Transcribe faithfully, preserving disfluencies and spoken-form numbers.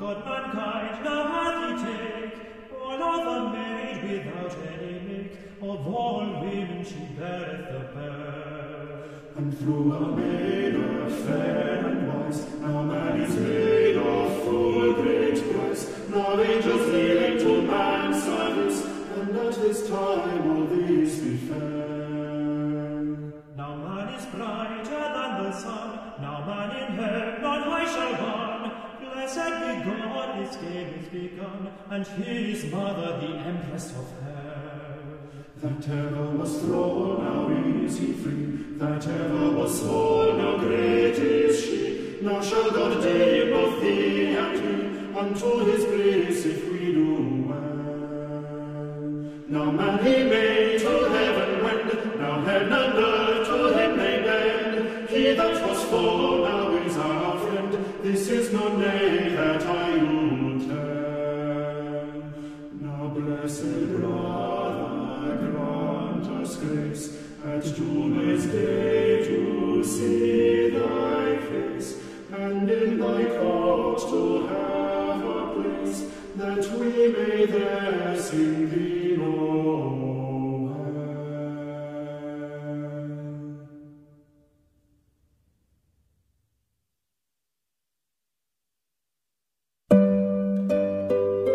God mankind now hath he take, all of a maid without any make, of all women she beareth the best. And through a maiden fair and wise, now man is made of full great price, now angels kneeling to man's service, and at his time all these be fair. Now man is brighter than the sun, now man in heaven on high shall run. Blessed be God, his game is begun, and his mother the Empress of Hell. That ever was thrall, now is he free, that ever was small, now great is she. Now shall God deem both thee and me unto his bliss if we do well. Now man he made to heaven wend, now heaven and earth to him may bend. He that was foe now is our friend, this is no nay that I will tell. Now blessed brother, grant us grace at June's day to see thy face, and in thy court to have a place, that we may there sing thee